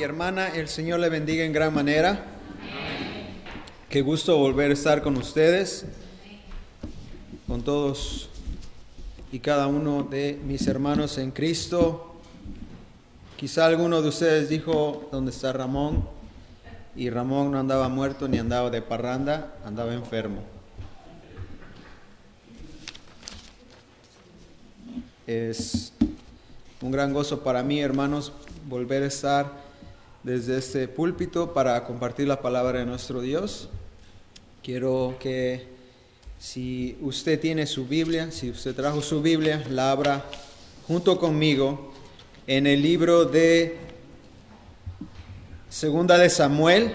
y hermana, el Señor le bendiga en gran manera. Qué gusto volver a estar con ustedes, con todos y cada uno de mis hermanos en Cristo. Quizá alguno de ustedes dijo, ¿dónde está Ramón? Y Ramón no andaba muerto ni andaba de parranda, andaba enfermo. Es un gran gozo para mí, hermanos, volver a estar desde este púlpito para compartir la palabra de nuestro Dios. Quiero que si usted tiene su Biblia, si usted trajo su Biblia, la abra junto conmigo en el libro de Segunda de Samuel,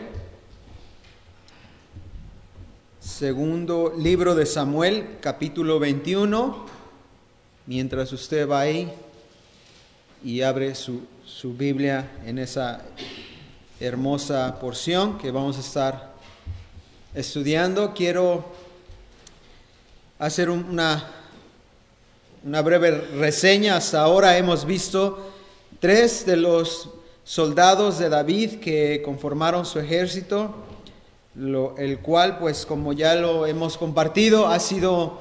segundo libro de Samuel, capítulo 21. Mientras usted va ahí y abre su Biblia en esa hermosa porción que vamos a estar estudiando, quiero hacer una breve reseña. Hasta ahora hemos visto 3 de los soldados de David que conformaron su ejército, el cual, pues como ya lo hemos compartido, ha sido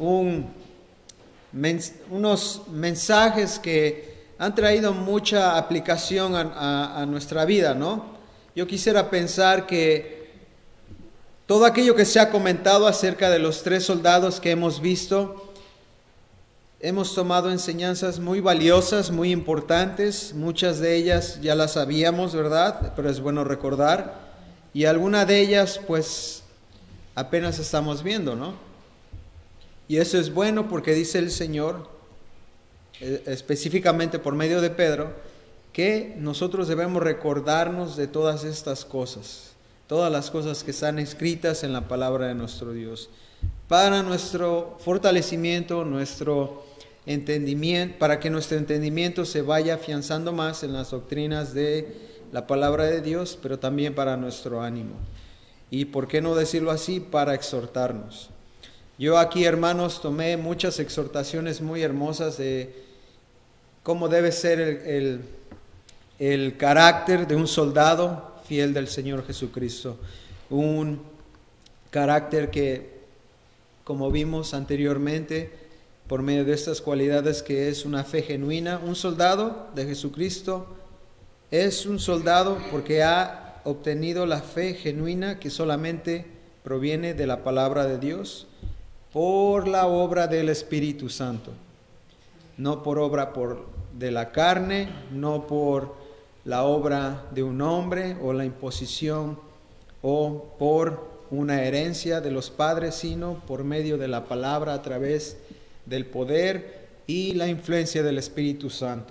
unos mensajes que han traído mucha aplicación a nuestra vida, ¿no? Yo quisiera pensar que todo aquello que se ha comentado acerca de los 3 soldados que hemos visto, hemos tomado enseñanzas muy valiosas, muy importantes. Muchas de ellas ya las sabíamos, ¿verdad? Pero es bueno recordar. Y alguna de ellas, pues, apenas estamos viendo, ¿no? Y eso es bueno porque dice el Señor, específicamente por medio de Pedro, que nosotros debemos recordarnos de todas estas cosas, todas las cosas que están escritas en la palabra de nuestro Dios, para nuestro fortalecimiento, nuestro entendimiento, para que nuestro entendimiento se vaya afianzando más en las doctrinas de la palabra de Dios, pero también para nuestro ánimo. Y por qué no decirlo así, para exhortarnos. Yo aquí, hermanos, tomé muchas exhortaciones muy hermosas de cómo debe ser el carácter de un soldado fiel del Señor Jesucristo. Un carácter que, como vimos anteriormente, por medio de estas cualidades, que es una fe genuina. Un soldado de Jesucristo es un soldado porque ha obtenido la fe genuina que solamente proviene de la palabra de Dios, por la obra del Espíritu Santo, no por obra de la carne, no por la obra de un hombre o la imposición o por una herencia de los padres, sino por medio de la palabra, a través del poder y la influencia del Espíritu Santo.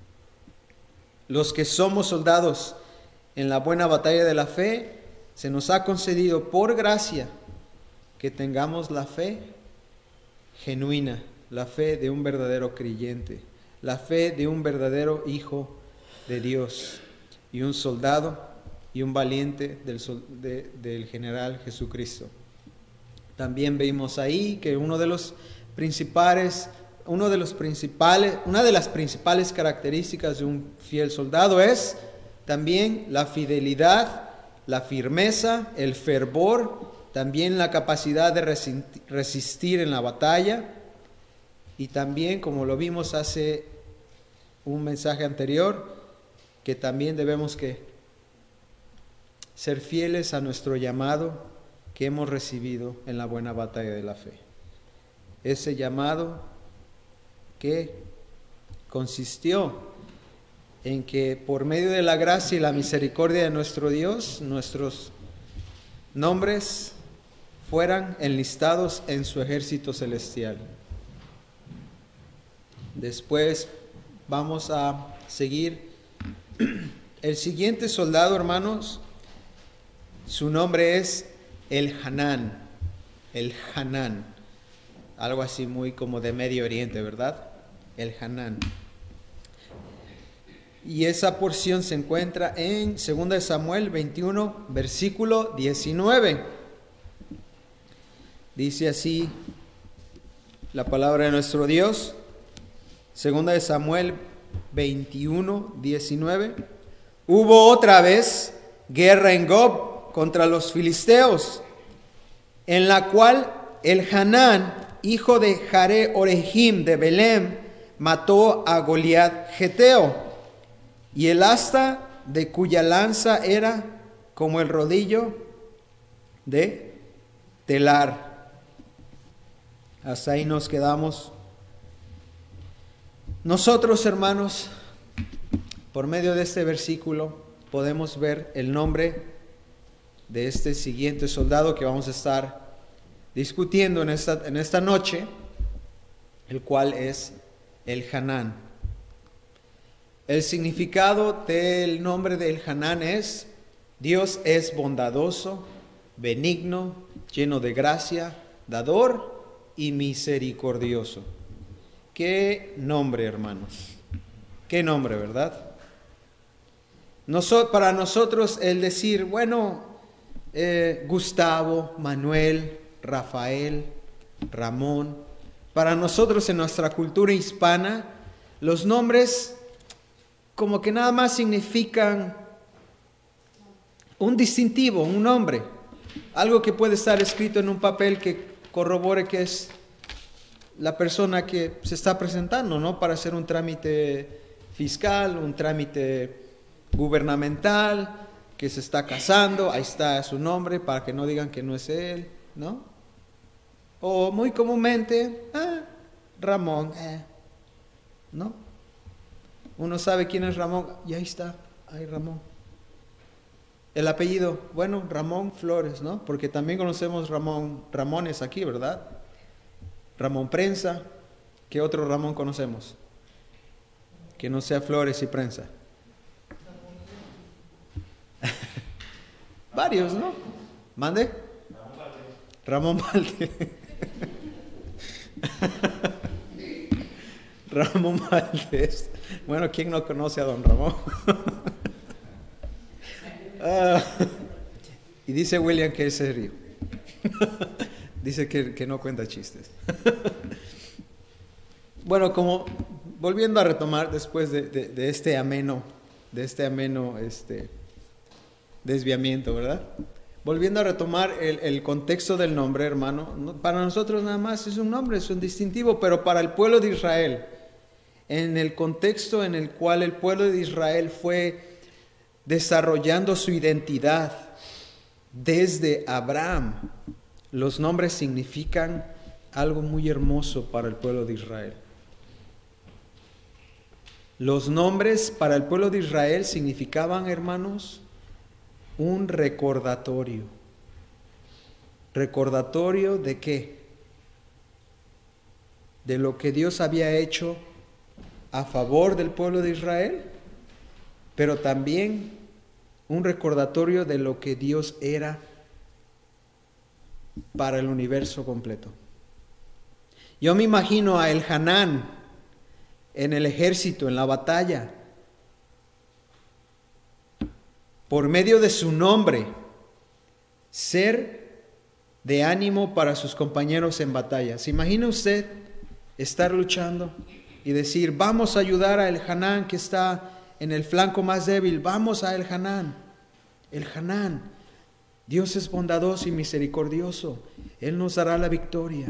Los que somos soldados en la buena batalla de la fe, se nos ha concedido por gracia que tengamos la fe genuina, la fe de un verdadero creyente, la fe de un verdadero hijo de Dios y un soldado y un valiente del general Jesucristo. También vimos ahí que una de las principales características de un fiel soldado es también la fidelidad, la firmeza, el fervor, también la capacidad de resistir en la batalla, y también, como lo vimos hace un mensaje anterior, que también debemos que ser fieles a nuestro llamado que hemos recibido en la buena batalla de la fe. Ese llamado que consistió en que por medio de la gracia y la misericordia de nuestro Dios, nuestros nombres fueran enlistados en su ejército celestial. Después vamos a seguir. El siguiente soldado, hermanos, su nombre es el Hanán, algo así muy como de Medio Oriente, ¿verdad? El Hanán. Y esa porción se encuentra en 2 Samuel 21, versículo 19. Dice así la palabra de nuestro Dios, 2 Samuel 21, 19. Hubo otra vez guerra en Gob contra los filisteos, en la cual el Hanán, hijo de Jare Orejim de Belem, mató a Goliat Geteo, y el asta de cuya lanza era como el rodillo de telar. Hasta ahí nos quedamos. Nosotros, hermanos, por medio de este versículo podemos ver el nombre de este siguiente soldado que vamos a estar discutiendo en esta noche, el cual es el Hanán. El significado del nombre del Hanán es: Dios es bondadoso, benigno, lleno de gracia, dador y misericordioso. Qué nombre, hermanos. Qué nombre, ¿verdad? Para nosotros el decir, bueno, Gustavo, Manuel, Rafael, Ramón, para nosotros en nuestra cultura hispana, los nombres como que nada más significan un distintivo, un nombre, algo que puede estar escrito en un papel que corrobore que es la persona que se está presentando, ¿no? Para hacer un trámite fiscal, un trámite gubernamental, que se está casando, ahí está su nombre para que no digan que no es él, ¿no? O muy comúnmente, Ramón, ¿no? Uno sabe quién es Ramón, y ahí está, ahí Ramón. El apellido, bueno, Ramón Flores, ¿no? Porque también conocemos Ramones aquí, ¿verdad? Ramón Prensa. ¿Qué otro Ramón conocemos? Que no sea Flores y Prensa. Varios, ¿no? ¿Mande? Ramón Valdés. Ramón Valdés. Bueno, ¿quién no conoce a don Ramón? Y dice William que es serio. Dice que no cuenta chistes. Bueno, como volviendo a retomar después de este ameno desviamiento, ¿verdad? Volviendo a retomar el contexto del nombre, hermano, para nosotros nada más es un nombre, es un distintivo, pero para el pueblo de Israel, en el contexto en el cual el pueblo de Israel fue desarrollando su identidad desde Abraham, los nombres significan algo muy hermoso para el pueblo de Israel. Los nombres para el pueblo de Israel significaban, hermanos, un recordatorio. ¿Recordatorio de qué? De lo que Dios había hecho a favor del pueblo de Israel, pero también un recordatorio de lo que Dios era para el universo completo. Yo me imagino a el Hanán en el ejército, en la batalla, por medio de su nombre, ser de ánimo para sus compañeros en batalla. ¿Se imagina usted estar luchando y decir, vamos a ayudar a el Hanán que está en el flanco más débil, vamos a el Hanán? El Hanán, Dios es bondadoso y misericordioso, Él nos dará la victoria.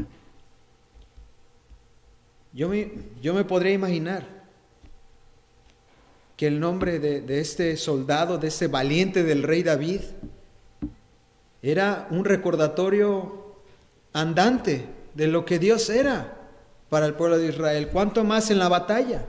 Yo me podría imaginar que el nombre de este soldado, de este valiente del rey David, era un recordatorio andante de lo que Dios era para el pueblo de Israel. ¿Cuánto más en la batalla?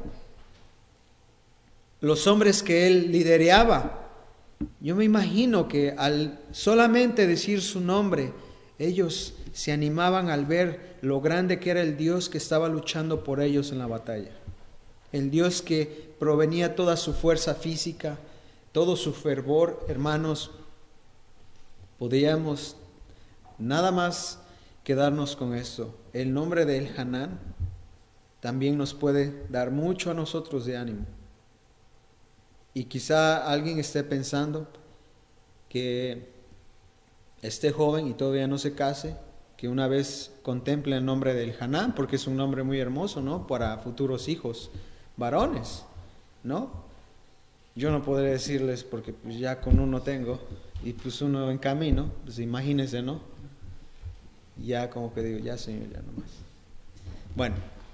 Los hombres que él lideraba, yo me imagino que al solamente decir su nombre, ellos se animaban al ver lo grande que era el Dios que estaba luchando por ellos en la batalla. El Dios que provenía toda su fuerza física, todo su fervor. Hermanos, podríamos nada más quedarnos con esto. El nombre de El Hanán también nos puede dar mucho a nosotros de ánimo. Y quizá alguien esté pensando que esté joven y todavía no se case, que una vez contemple el nombre del Hanán, porque es un nombre muy hermoso, ¿no? Para futuros hijos varones, ¿no? Yo no podré decirles porque pues ya con uno tengo y pues uno en camino, pues imagínense, ¿no? Ya como que digo, ya Señor, ya no más. Bueno,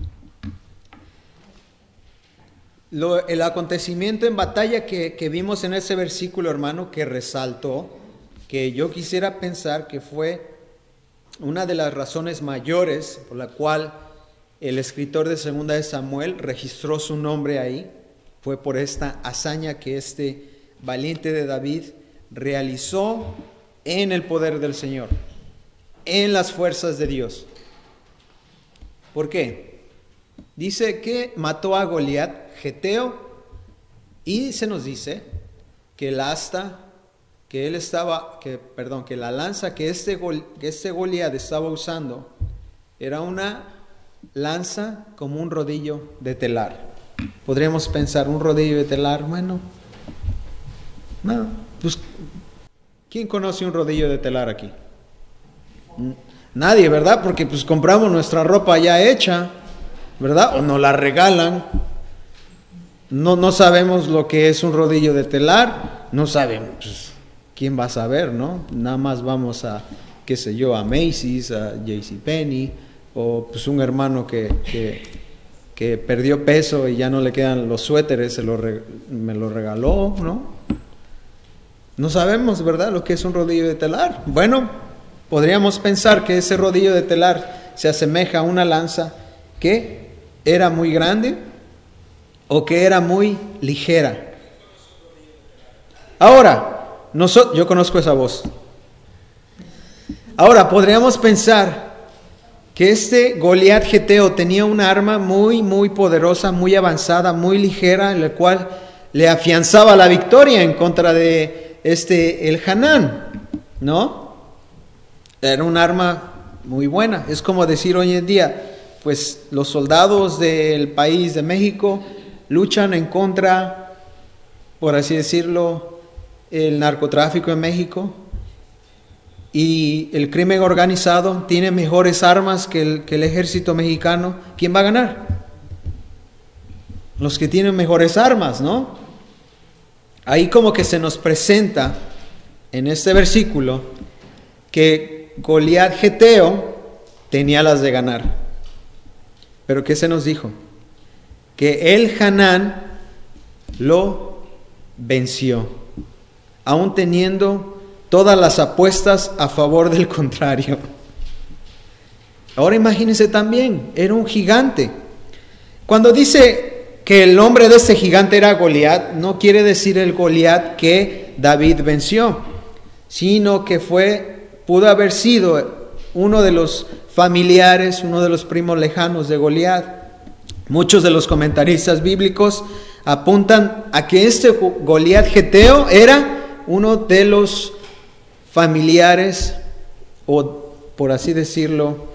el acontecimiento en batalla que vimos en ese versículo, hermano, que resaltó, que yo quisiera pensar que fue una de las razones mayores por la cual el escritor de Segunda de Samuel registró su nombre ahí, fue por esta hazaña que este valiente de David realizó en el poder del Señor, en las fuerzas de Dios. ¿Por qué? Dice que mató a Goliat, geteo, y se nos dice que el asta que que la lanza que este Goliat estaba usando era una lanza como un rodillo de telar. Podríamos pensar, un rodillo de telar, bueno, no, pues, ¿quién conoce un rodillo de telar aquí? Nadie, ¿verdad? Porque pues compramos nuestra ropa ya hecha, ¿verdad? O nos la regalan. No sabemos lo que es un rodillo de telar, no sabemos, pues, ¿quién va a saber, no? Nada más vamos a, qué sé yo, a Macy's, a JCPenney, o pues un hermano que perdió peso y ya no le quedan los suéteres, me lo regaló, ¿no? No sabemos, ¿verdad?, lo que es un rodillo de telar. Bueno, podríamos pensar que ese rodillo de telar se asemeja a una lanza que era muy grande o que era muy ligera. Ahora, yo conozco esa voz. Ahora, podríamos pensar que este Goliat geteo tenía una arma muy, muy poderosa, muy avanzada, muy ligera, en la cual le afianzaba la victoria en contra de el Hanán, ¿no? Era un arma muy buena. Es como decir hoy en día, pues los soldados del país de México luchan en contra, por así decirlo, el narcotráfico en México, y el crimen organizado tiene mejores armas que el ejército mexicano. ¿Quién va a ganar? Los que tienen mejores armas, ¿no? Ahí como que se nos presenta en este versículo que Goliat geteo tenía las de ganar. Pero ¿qué se nos dijo? Que el Hanán lo venció, aún teniendo todas las apuestas a favor del contrario. Ahora imagínense también, era un gigante. Cuando dice que el nombre de este gigante era Goliat, no quiere decir el Goliat que David venció, sino que pudo haber sido uno de los familiares, uno de los primos lejanos de Goliat. Muchos de los comentaristas bíblicos apuntan a que este Goliat geteo era uno de los familiares, o por así decirlo,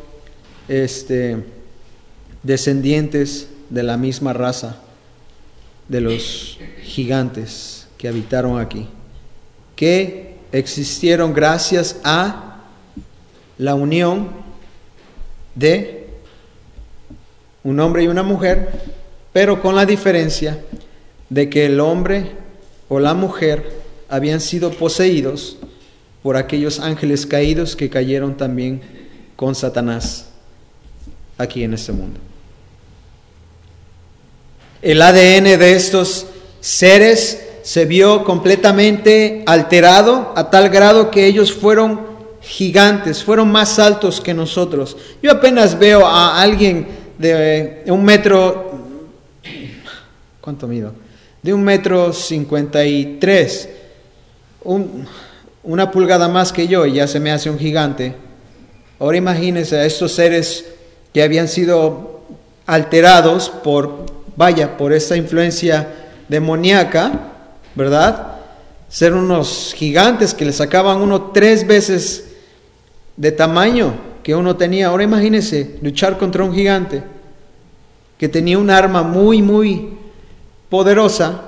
descendientes de la misma raza de los gigantes que habitaron aquí, que existieron gracias a la unión de un hombre y una mujer, pero con la diferencia de que el hombre o la mujer habían sido poseídos por aquellos ángeles caídos que cayeron también con Satanás aquí en este mundo. El ADN de estos seres se vio completamente alterado a tal grado que ellos fueron gigantes, fueron más altos que nosotros. Yo apenas veo a alguien de 1 metro, ¿cuánto mido? De 1,53 m, una pulgada más que yo, y ya se me hace un gigante. Ahora imagínense a estos seres que habían sido alterados por esta influencia demoníaca, ¿verdad? Ser unos gigantes que le sacaban uno 3 veces de tamaño que uno tenía. Ahora imagínense luchar contra un gigante que tenía un arma muy, muy poderosa.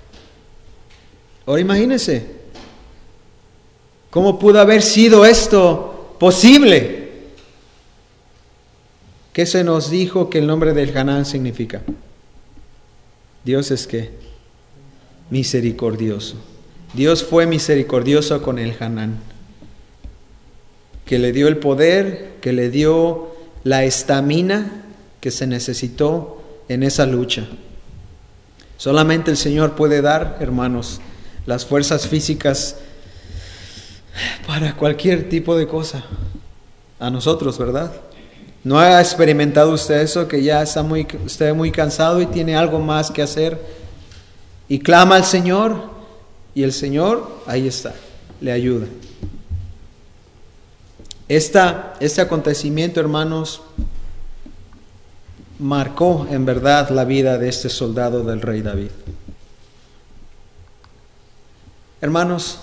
Ahora imagínense ¿cómo pudo haber sido esto posible? ¿Qué se nos dijo que el nombre del Hanán significa? Dios es ¿qué? misericordioso. Dios fue misericordioso con el Hanán, que le dio el poder, que le dio la estamina que se necesitó en esa lucha. Solamente el Señor puede dar, hermanos, las fuerzas físicas para cualquier tipo de cosa. A nosotros, ¿verdad? ¿No ha experimentado usted eso? Que ya está usted muy cansado y tiene algo más que hacer y clama al Señor, y el Señor ahí está, le ayuda. Este acontecimiento, hermanos, marcó en verdad la vida de este soldado del rey David. Hermanos,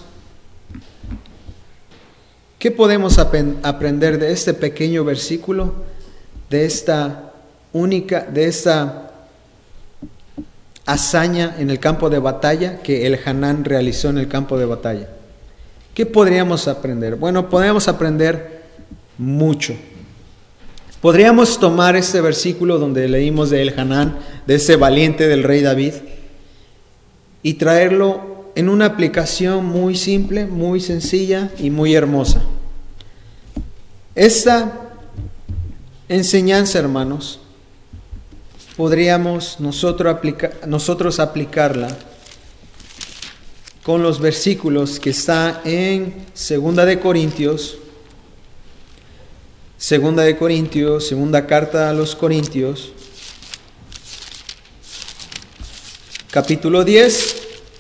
¿qué podemos aprender de este pequeño versículo, de esta hazaña en el campo de batalla que el Hanán realizó en el campo de batalla? ¿Qué podríamos aprender? Bueno, podríamos aprender mucho. Podríamos tomar este versículo donde leímos de el Hanán, de ese valiente del rey David, y traerlo en una aplicación muy simple, muy sencilla y muy hermosa. Esta enseñanza, hermanos, podríamos nosotros aplicarla con los versículos que está en Segunda carta a los Corintios, capítulo 10,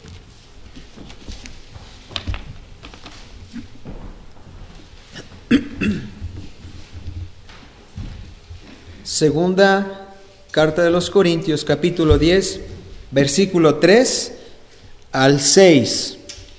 Segunda carta de los Corintios, capítulo 10, versículo 3 al 6.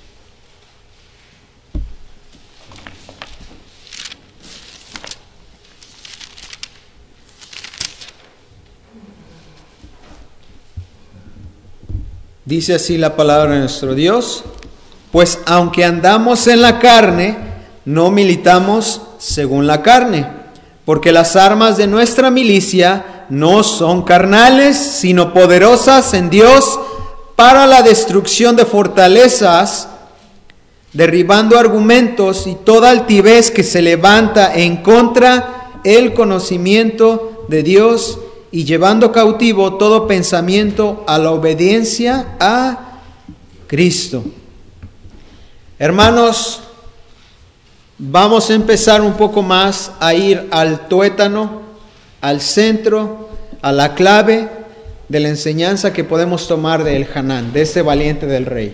Dice así la palabra de nuestro Dios: pues aunque andamos en la carne, no militamos según la carne, porque las armas de nuestra milicia no son carnales, sino poderosas en Dios para la destrucción de fortalezas, derribando argumentos y toda altivez que se levanta en contra el conocimiento de Dios, y llevando cautivo todo pensamiento a la obediencia a Cristo. Hermanos, vamos a empezar un poco más a ir al tuétano, al centro, a la clave de la enseñanza que podemos tomar de el Hanán, de este valiente del rey.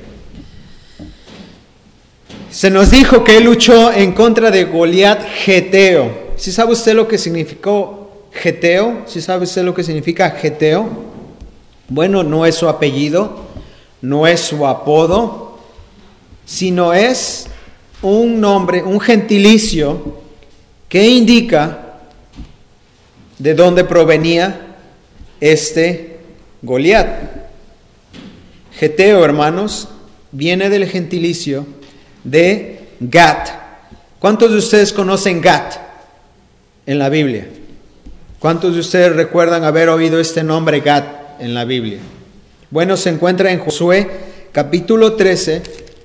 Se nos dijo que él luchó en contra de Goliat geteo. ¿Sí sabe usted lo que significó geteo? ¿Sí sabe usted lo que significa geteo? Bueno, no es su apellido, no es su apodo, sino es un nombre, un gentilicio que indica de dónde provenía este Goliat. Geteo, hermanos, viene del gentilicio de Gat. ¿Cuántos de ustedes conocen Gat en la Biblia? ¿Cuántos de ustedes recuerdan haber oído este nombre Gat en la Biblia? Bueno, se encuentra en Josué capítulo 13,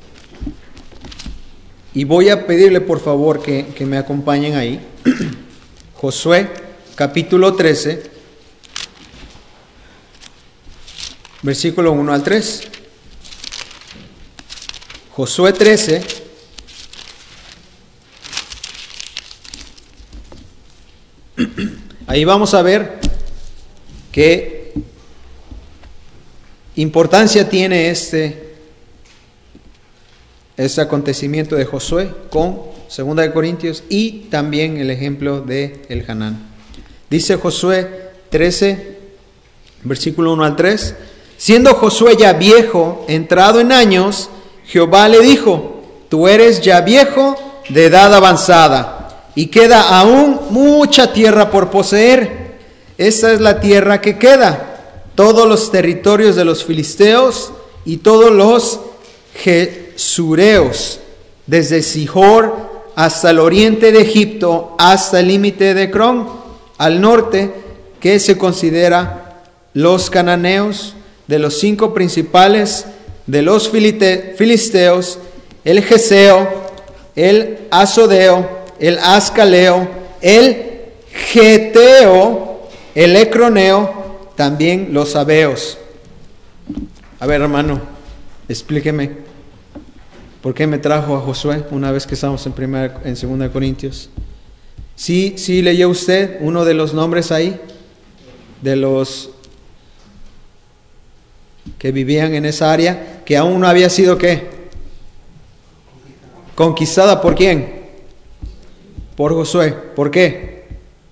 y voy a pedirle por favor que me acompañen ahí. Josué capítulo 13, versículo 1 al 3. Josué 13, ahí vamos a ver qué importancia tiene este acontecimiento de Josué con 2 Corintios y también el ejemplo de el Hanán. Dice Josué 13, versículo 1 al 3: siendo Josué ya viejo, entrado en años, Jehová le dijo: tú eres ya viejo, de edad avanzada, y queda aún mucha tierra por poseer. Esta es la tierra que queda, todos los territorios de los filisteos y todos los gesureos, desde Sihor hasta el oriente de Egipto, hasta el límite de Cron, al norte, que se considera los cananeos. De los 5 principales de los filisteos, el geseo, el asodeo, el ascaleo, el geteo, el ecroneo, también los sabeos. A ver, hermano, explíqueme, ¿por qué me trajo a Josué una vez que estamos en 2 Corintios? ¿Sí leyó usted uno de los nombres ahí? De los que vivían en esa área, que aún no había sido, ¿qué? Conquistada. ¿Por quién? Por Josué. ¿Por qué?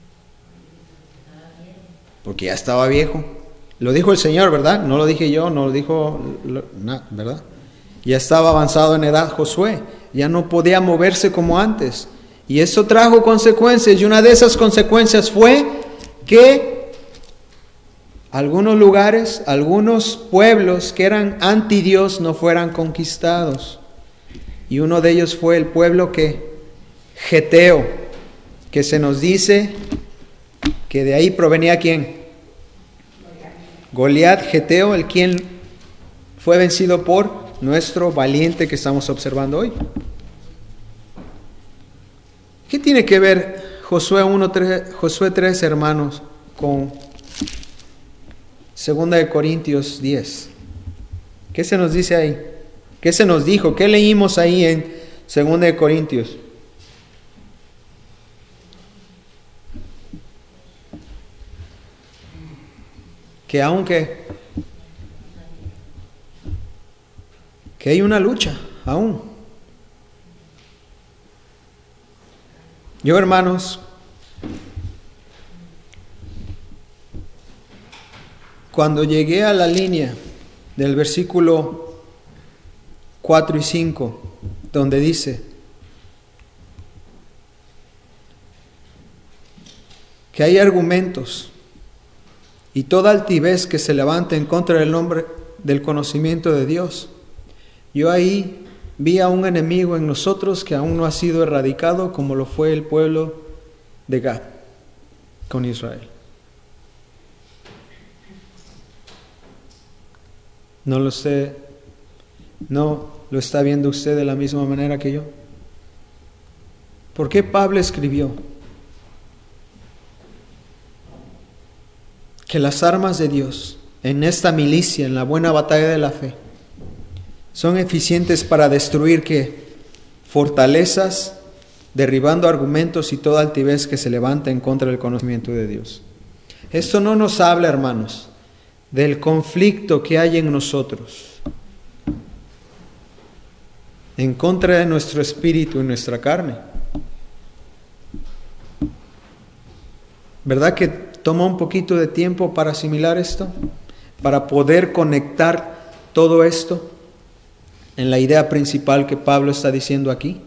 Porque ya estaba viejo. Lo dijo el Señor, ¿verdad? No lo dije yo, no lo dijo, ¿verdad? Ya estaba avanzado en edad Josué, ya no podía moverse como antes. Y eso trajo consecuencias, y una de esas consecuencias fue que algunos lugares, algunos pueblos que eran anti Dios no fueran conquistados. Y uno de ellos fue el pueblo geteo, que se nos dice que de ahí provenía ¿quién? Goliat, geteo, el quien fue vencido por nuestro valiente que estamos observando hoy. ¿Qué tiene que ver Josué 3, hermanos, con 2 Corintios 10? ¿Qué se nos dice ahí? ¿Qué se nos dijo? ¿Qué leímos ahí en 2 Corintios? Que aunque hay una lucha aún. Yo, hermanos, cuando llegué a la línea del versículo 4 y 5, donde dice que hay argumentos y toda altivez que se levanta en contra del nombre del conocimiento de Dios, yo ahí vi a un enemigo en nosotros que aún no ha sido erradicado, como lo fue el pueblo de Gad con Israel. ¿No lo está viendo usted de la misma manera que yo? ¿Por qué Pablo escribió que las armas de Dios en esta milicia, en la buena batalla de la fe, son eficientes para destruir ¿qué? Fortalezas, derribando argumentos y toda altivez que se levanta en contra del conocimiento de Dios? Esto no nos habla, hermanos, del conflicto que hay en nosotros, en contra de nuestro espíritu y nuestra carne. ¿Verdad que toma un poquito de tiempo para asimilar esto? Para poder conectar todo esto en la idea principal que Pablo está diciendo aquí.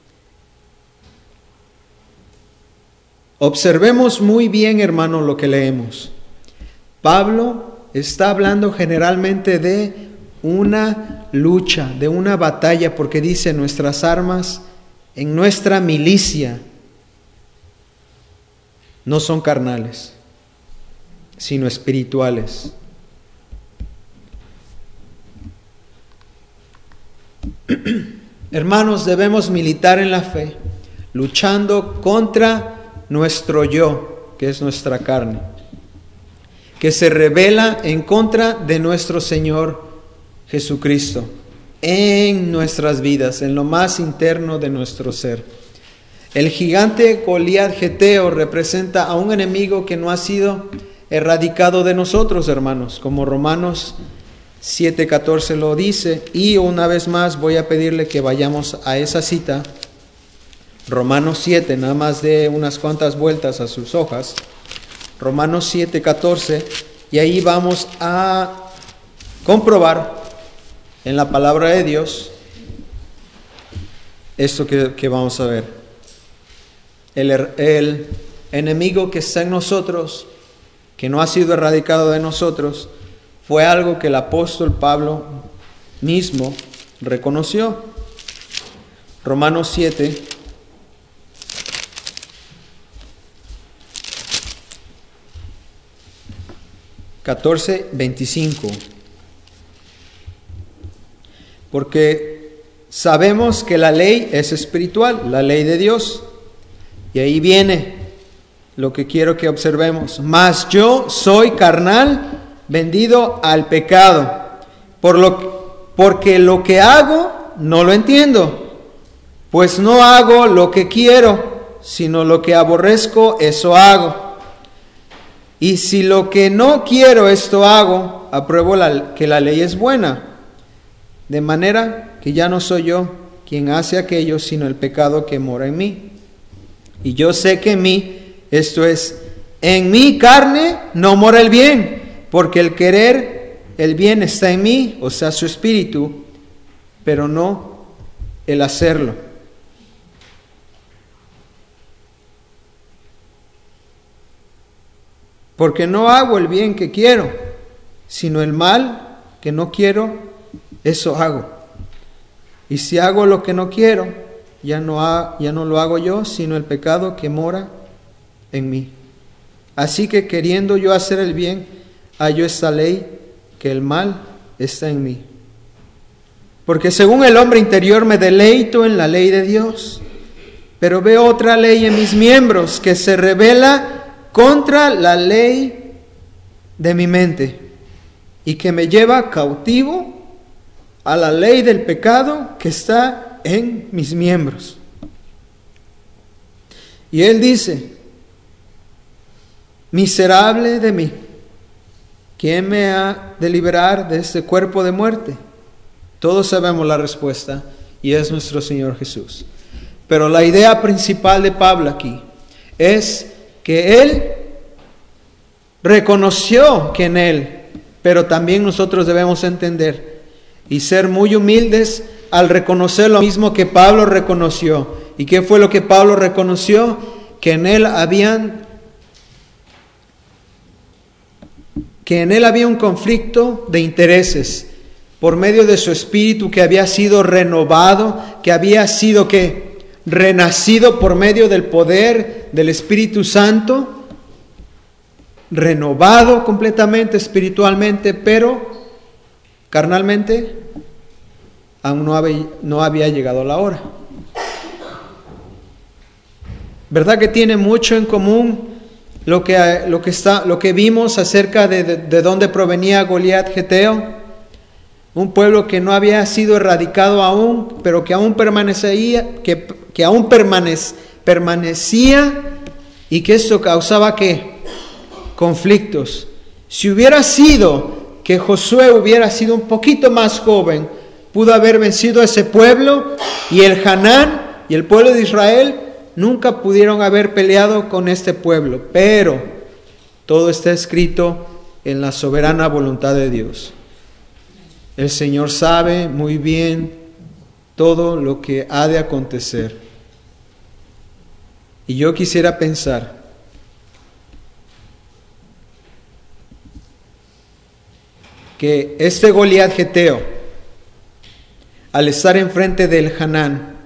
Observemos muy bien, hermano, lo que leemos. Pablo está hablando generalmente de una lucha, de una batalla, porque dice nuestras armas en nuestra milicia no son carnales, sino espirituales. Hermanos, debemos militar en la fe, luchando contra nuestro yo, que es nuestra carne, que se rebela en contra de nuestro Señor Jesucristo en nuestras vidas, en lo más interno de nuestro ser. El gigante Goliat geteo representa a un enemigo que no ha sido erradicado de nosotros, hermanos, como Romanos 7:14 lo dice. Y una vez más voy a pedirle que vayamos a esa cita, Romanos 7, nada más de unas cuantas vueltas a sus hojas, Romanos 7:14, y ahí vamos a comprobar en la palabra de Dios esto que vamos a ver. El enemigo que está en nosotros, que no ha sido erradicado de nosotros, fue algo que el apóstol Pablo mismo reconoció. Romanos 7, (14-25). porque sabemos que la ley es espiritual, la ley de Dios. Y ahí viene lo que quiero que observemos. Mas yo soy carnal, vendido al pecado, porque lo que hago no lo entiendo, pues no hago lo que quiero, sino lo que aborrezco, eso hago. Y si lo que no quiero, esto hago, apruebo que la ley es buena, de manera que ya no soy yo quien hace aquello, sino el pecado que mora en mí. Y yo sé que en mí, esto es, en mi carne no mora el bien, porque el querer el bien está en mí, o sea, su espíritu, pero no el hacerlo. Porque no hago el bien que quiero, sino el mal que no quiero, eso hago. Y si hago lo que no quiero, ya no lo hago yo, sino el pecado que mora en mí. Así que queriendo yo hacer el bien, hallo esta ley, que el mal está en mí. Porque según el hombre interior me deleito en la ley de Dios, pero veo otra ley en mis miembros que se rebela contra la ley de mi mente y que me lleva cautivo a la ley del pecado que está en mis miembros. Y él dice: miserable de mí, ¿quién me ha de liberar de este cuerpo de muerte? Todos sabemos la respuesta, y es nuestro Señor Jesús. Pero la idea principal de Pablo aquí es que él reconoció que en él, pero también nosotros debemos entender y ser muy humildes al reconocer lo mismo que Pablo reconoció. ¿Y qué fue lo que Pablo reconoció? Que en él había un conflicto de intereses por medio de su espíritu que había sido renovado, que había sido renacido por medio del poder del Espíritu Santo, renovado completamente espiritualmente, pero carnalmente aún no había llegado la hora. ¿Verdad que tiene mucho en común lo que vimos acerca de dónde provenía Goliat Geteo? Un pueblo que no había sido erradicado aún, pero que aún permanecía, que aún permanecía, y que esto causaba ¿qué? Conflictos. Si hubiera sido que Josué hubiera sido un poquito más joven, pudo haber vencido a ese pueblo, y el Hanán y el pueblo de Israel nunca pudieron haber peleado con este pueblo. Pero todo está escrito en la soberana voluntad de Dios. El Señor sabe muy bien todo lo que ha de acontecer. Y yo quisiera pensar que este Goliat Geteo, al estar enfrente del Hanán,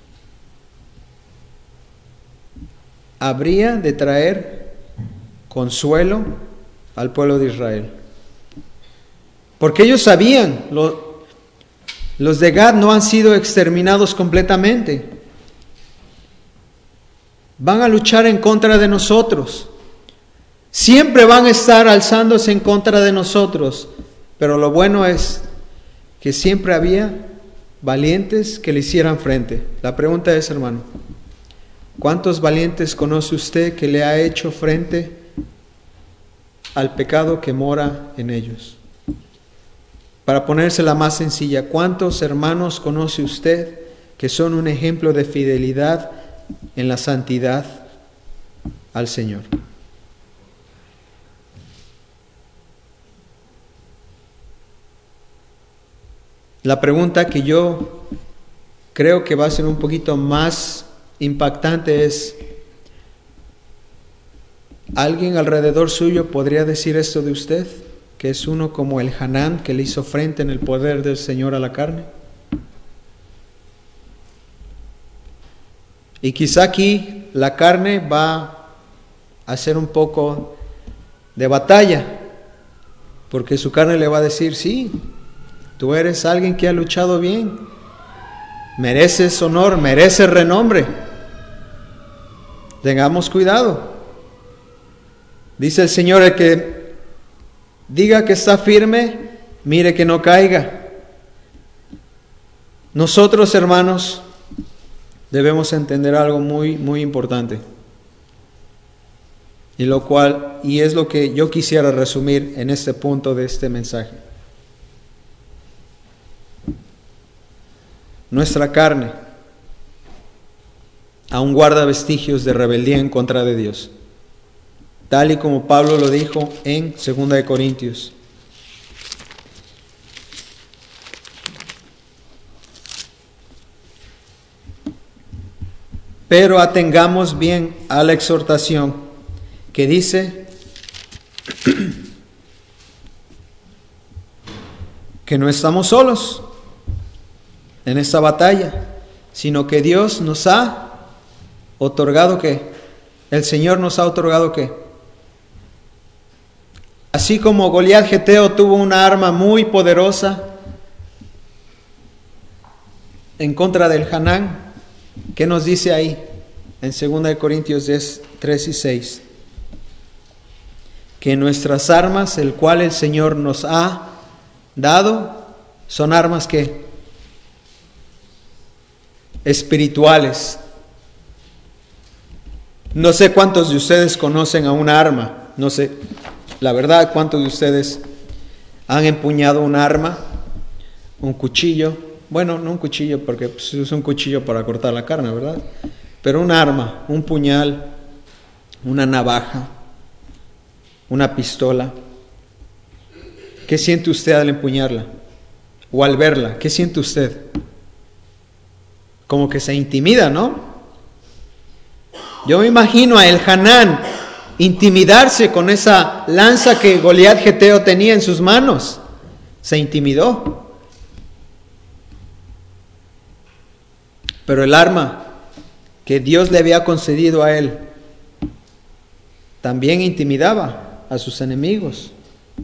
habría de traer consuelo al pueblo de Israel. Porque ellos sabían, los de Gad no han sido exterminados completamente. Van a luchar en contra de nosotros. Siempre van a estar alzándose en contra de nosotros. Pero lo bueno es que siempre había valientes que le hicieran frente. La pregunta es, hermano, ¿cuántos valientes conoce usted que le ha hecho frente al pecado que mora en ellos? Para ponérsela más sencilla, ¿cuántos hermanos conoce usted que son un ejemplo de fidelidad en la santidad al Señor? La pregunta que yo creo que va a ser un poquito más impactante es: ¿alguien alrededor suyo podría decir esto de usted? ¿Que es uno como el Hanán que le hizo frente en el poder del Señor a la carne? Y quizá aquí la carne va a hacer un poco de batalla, porque su carne le va a decir: sí, Tú eres alguien que ha luchado bien. Mereces honor, mereces renombre. Tengamos cuidado. Dice el Señor, el que diga que está firme, mire que no caiga. Nosotros, hermanos, debemos entender algo muy, muy importante. Y es lo que yo quisiera resumir en este punto de este mensaje. Nuestra carne aún guarda vestigios de rebeldía en contra de Dios, tal y como Pablo lo dijo en 2 de Corintios. Pero atengamos bien a la exhortación que dice que no estamos solos en esta batalla, sino que Dios nos ha otorgado ¿qué? El Señor nos ha otorgado ¿qué? Así como Goliat Geteo tuvo una arma muy poderosa en contra del Hanán, ¿qué nos dice ahí? En 2 de Corintios 10, 3 y 6. Que nuestras armas, el cual el Señor nos ha dado, son armas que espirituales. No sé cuántos de ustedes conocen a una arma, no sé, la verdad, cuántos de ustedes han empuñado un arma, un cuchillo, bueno, no un cuchillo porque pues, es un cuchillo para cortar la carne, ¿verdad? Pero un arma, un puñal, una navaja, una pistola. ¿Qué siente usted al empuñarla? O al verla, ¿qué siente usted? Como que se intimida, ¿no? Yo me imagino a el Hanán intimidarse con esa lanza que Goliat Geteo tenía en sus manos. Se intimidó. Pero el arma que Dios le había concedido a él también intimidaba a sus enemigos.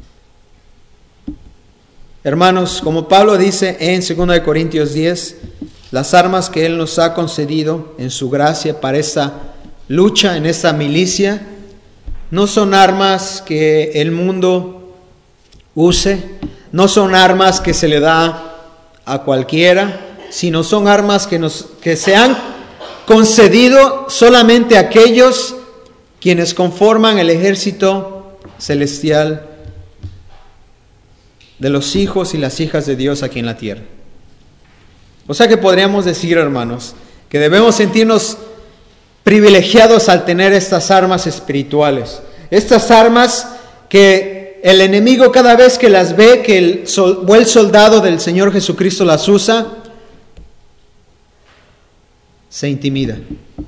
Hermanos, como Pablo dice en 2 de Corintios 10, las armas que Él nos ha concedido en su gracia para esta lucha, en esta milicia, no son armas que el mundo use, no son armas que se le da a cualquiera, sino son armas que se han concedido solamente a aquellos quienes conforman el ejército celestial de los hijos y las hijas de Dios aquí en la tierra. O sea que podríamos decir, hermanos, que debemos sentirnos privilegiados al tener estas armas espirituales, estas armas que el enemigo cada vez que las ve, que el buen soldado del Señor Jesucristo las usa, se intimida.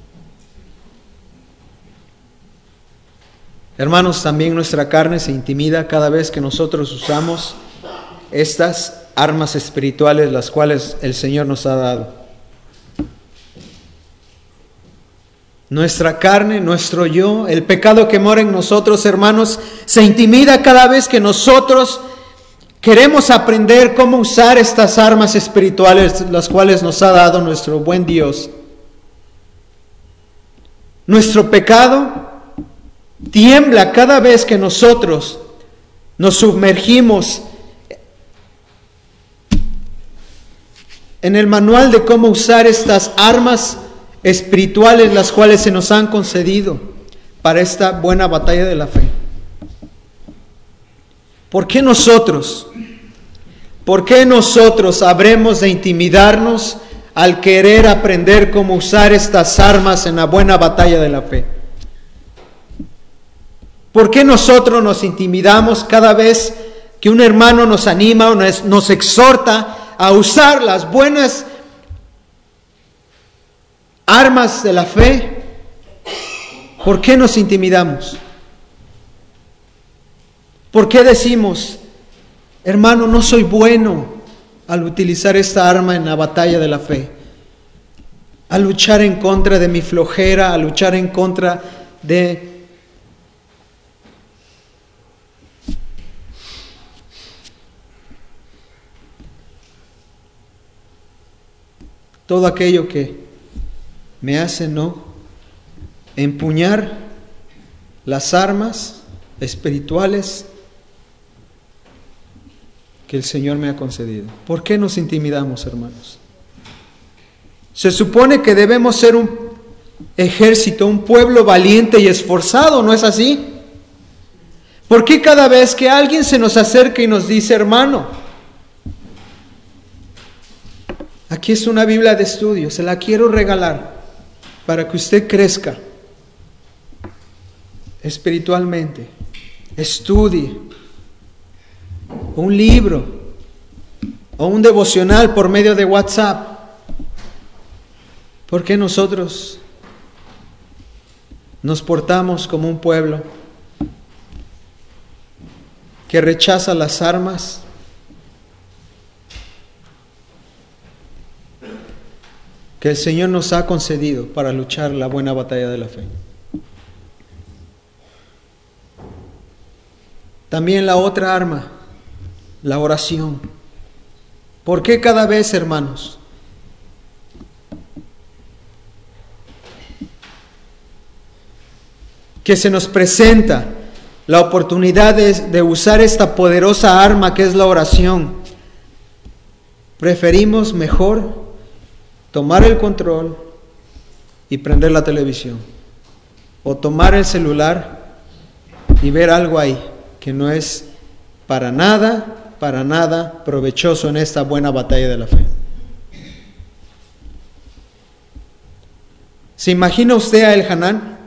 Hermanos, también nuestra carne se intimida cada vez que nosotros usamos estas armas espirituales, las cuales el Señor nos ha dado. Nuestra carne, nuestro yo, el pecado que mora en nosotros, hermanos, se intimida cada vez que nosotros queremos aprender cómo usar estas armas espirituales, las cuales nos ha dado nuestro buen Dios. Nuestro pecado tiembla cada vez que nosotros nos sumergimos en el manual de cómo usar estas armas espirituales, las cuales se nos han concedido para esta buena batalla de la fe. ¿Por qué nosotros habremos de intimidarnos al querer aprender cómo usar estas armas en la buena batalla de la fe? ¿Por qué nosotros nos intimidamos cada vez que un hermano nos anima o nos exhorta a usar las buenas armas de la fe? ¿Por qué nos intimidamos? ¿Por qué decimos, hermano, no soy bueno al utilizar esta arma en la batalla de la fe? A luchar en contra de mi flojera, a luchar en contra de todo aquello que me hace no empuñar las armas espirituales que el Señor me ha concedido. ¿Por qué nos intimidamos, hermanos? Se supone que debemos ser un ejército, un pueblo valiente y esforzado, ¿no es así? ¿Por qué cada vez que alguien se nos acerca y nos dice, hermano, aquí es una Biblia de estudio, se la quiero regalar para que usted crezca espiritualmente, estudie un libro o un devocional por medio de WhatsApp? ¿Por qué nosotros nos portamos como un pueblo que rechaza las armas que el Señor nos ha concedido para luchar la buena batalla de la fe? También la otra arma, la oración. ¿Por qué cada vez, hermanos, que se nos presenta la oportunidad de usar esta poderosa arma que es la oración, preferimos mejor tomar el control y prender la televisión, o tomar el celular y ver algo ahí que no es para nada provechoso en esta buena batalla de la fe? ¿Se imagina usted a Elhanán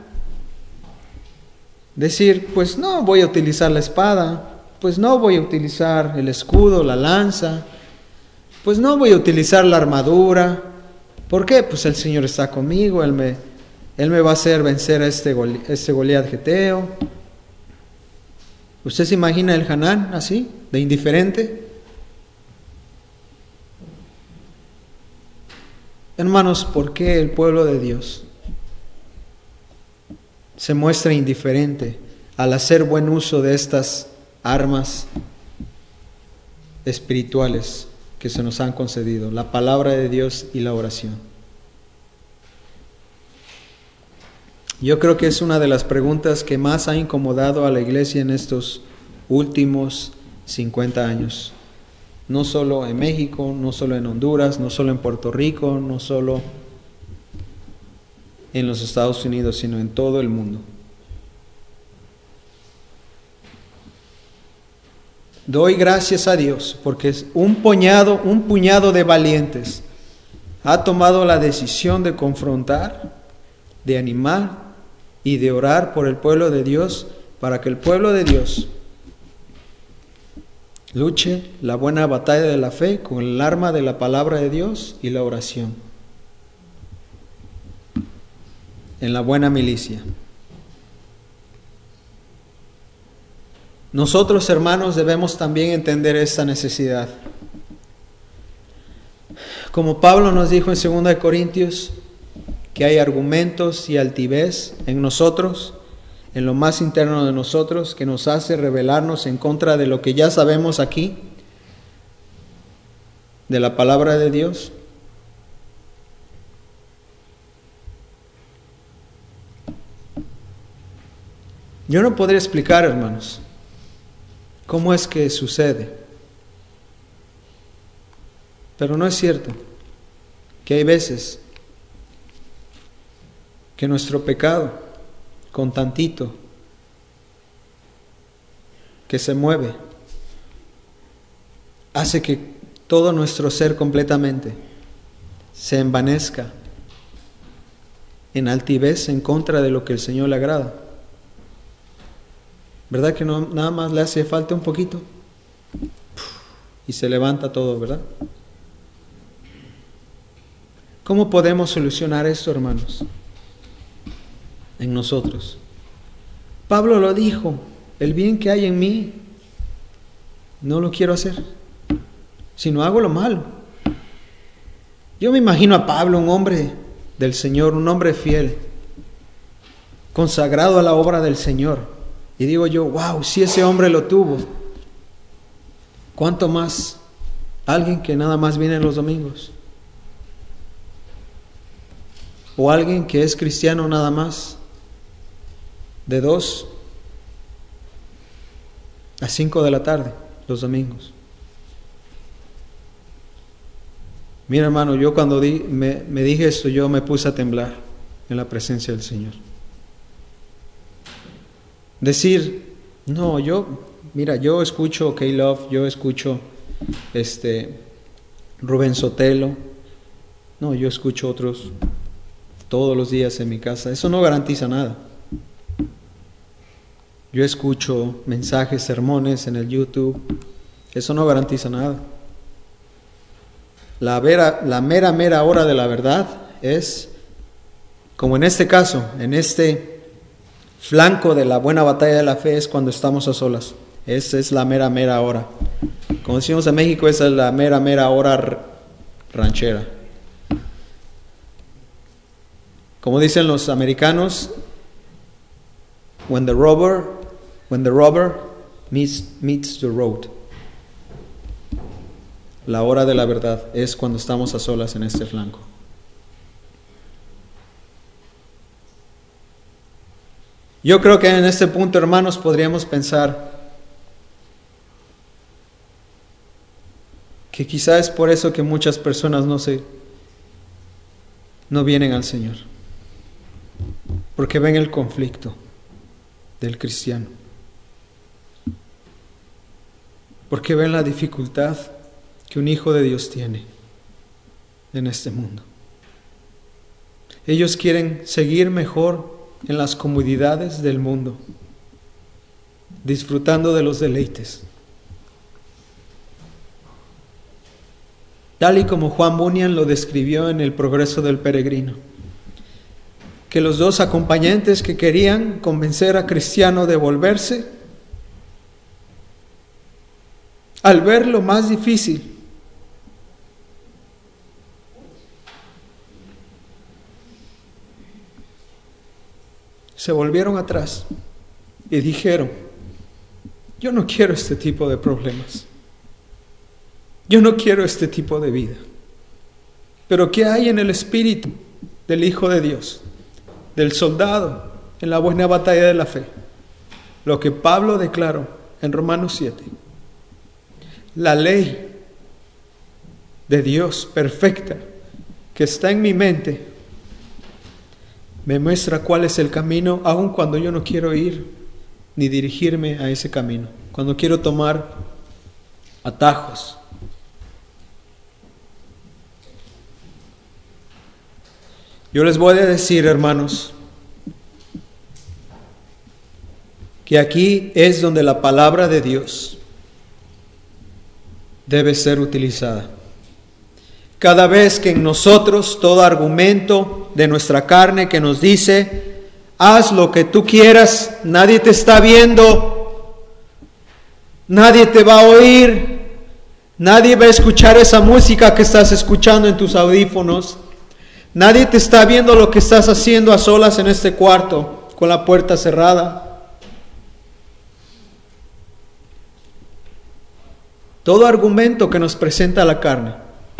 decir, pues no voy a utilizar la espada, pues no voy a utilizar el escudo, la lanza, pues no voy a utilizar la armadura? ¿Por qué? Pues el Señor está conmigo, Él me va a hacer vencer a este Goliat geteo. ¿Usted se imagina el Hanán así, de indiferente? Hermanos, ¿por qué el pueblo de Dios se muestra indiferente al hacer buen uso de estas armas espirituales que se nos han concedido, la palabra de Dios y la oración? Yo creo que es una de las preguntas que más ha incomodado a la iglesia en estos últimos 50 años. No solo en México, no solo en Honduras, no solo en Puerto Rico, no solo en los Estados Unidos, sino en todo el mundo. Doy gracias a Dios porque es un puñado de valientes ha tomado la decisión de confrontar, de animar y de orar por el pueblo de Dios, para que el pueblo de Dios luche la buena batalla de la fe con el arma de la palabra de Dios y la oración, en la buena milicia. Nosotros, hermanos, debemos también entender esta necesidad. Como Pablo nos dijo en 2 Corintios, que hay argumentos y altivez en nosotros, en lo más interno de nosotros, que nos hace rebelarnos en contra de lo que ya sabemos aquí, de la palabra de Dios. Yo no podría explicar, hermanos, cómo es que sucede, pero no es cierto que hay veces que nuestro pecado, con tantito que se mueve, hace que todo nuestro ser completamente se envanezca en altivez en contra de lo que el Señor le agrada. ¿Verdad que no, nada más le hace falta un poquito y se levanta todo, verdad? ¿Cómo podemos solucionar esto, hermanos? En nosotros. Pablo lo dijo: el bien que hay en mí no lo quiero hacer, sino hago lo malo. Yo me imagino a Pablo, un hombre del Señor, un hombre fiel, consagrado a la obra del Señor, y digo yo, wow, si ese hombre lo tuvo, ¿cuánto más alguien que nada más viene los domingos? o alguien que es cristiano nada más, de 2 a 5 de la tarde, los domingos. Mira, hermano, yo cuando me dije esto, yo me puse a temblar en la presencia del Señor. Decir, no, yo escucho K-Love, yo escucho Rubén Sotelo, no, yo escucho otros todos los días en mi casa. Eso no garantiza nada. Yo escucho mensajes, sermones en el YouTube. Eso no garantiza nada. La mera hora de la verdad es, como en este caso, en este flanco de la buena batalla de la fe, es cuando estamos a solas. Esa es la mera hora. Como decimos en México, esa es la mera hora ranchera. Como dicen los americanos, when the rubber meets the road. La hora de la verdad es cuando estamos a solas en este flanco. Yo creo que en este punto, hermanos, podríamos pensar que quizá es por eso que muchas personas no vienen al Señor, porque ven el conflicto del cristiano, porque ven la dificultad que un hijo de Dios tiene en este mundo. Ellos quieren seguir mejor en las comodidades del mundo, disfrutando de los deleites. Tal y como Juan Bunyan lo describió en El progreso del peregrino, que los dos acompañantes que querían convencer a Cristiano de volverse, al ver lo más difícil, se volvieron atrás y dijeron, yo no quiero este tipo de problemas, yo no quiero este tipo de vida. Pero ¿qué hay en el espíritu del Hijo de Dios, del soldado en la buena batalla de la fe? Lo que Pablo declaró en Romanos 7. La ley de Dios perfecta que está en mi mente me muestra cuál es el camino, aun cuando yo no quiero ir ni dirigirme a ese camino, cuando quiero tomar atajos. Yo les voy a decir, hermanos, que aquí es donde la palabra de Dios debe ser utilizada. Cada vez que en nosotros todo argumento de nuestra carne que nos dice, haz lo que tú quieras, nadie te está viendo, nadie te va a oír, nadie va a escuchar esa música que estás escuchando en tus audífonos, nadie te está viendo lo que estás haciendo a solas en este cuarto con la puerta cerrada. Todo argumento que nos presenta la carne,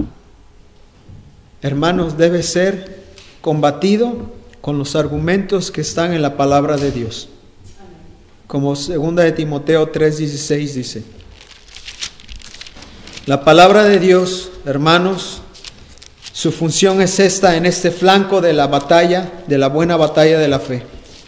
hermanos, debe ser combatido con los argumentos que están en la palabra de Dios. Como 2 de Timoteo 3:16 dice. La palabra de Dios, hermanos, su función es esta en este flanco de la batalla, de la buena batalla de la fe.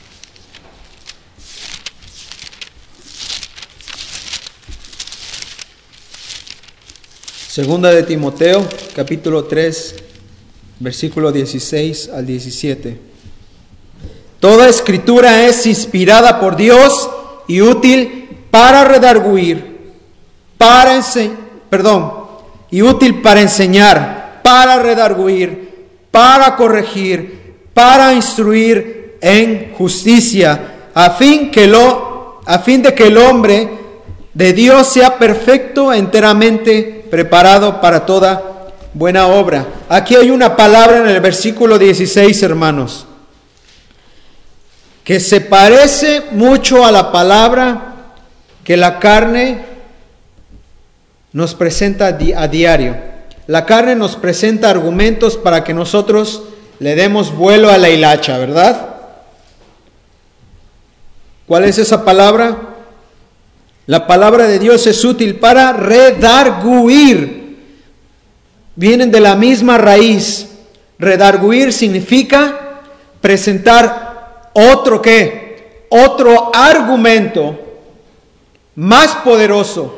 Segunda de Timoteo, capítulo 3, versículo 16 al 17. Toda escritura es inspirada por Dios y útil para redarguir, y útil para enseñar, para redarguir, para corregir, para instruir en justicia, a fin de que el hombre de Dios sea perfecto, enteramente preparado para toda buena obra. Aquí hay una palabra en el versículo 16, hermanos, que se parece mucho a la palabra que la carne nos presenta a diario. La carne nos presenta argumentos para que nosotros le demos vuelo a la hilacha, ¿verdad? ¿Cuál es esa palabra? La palabra de Dios es útil para redarguir. Vienen de la misma raíz. Redarguir significa presentar otro ¿qué? Otro argumento más poderoso,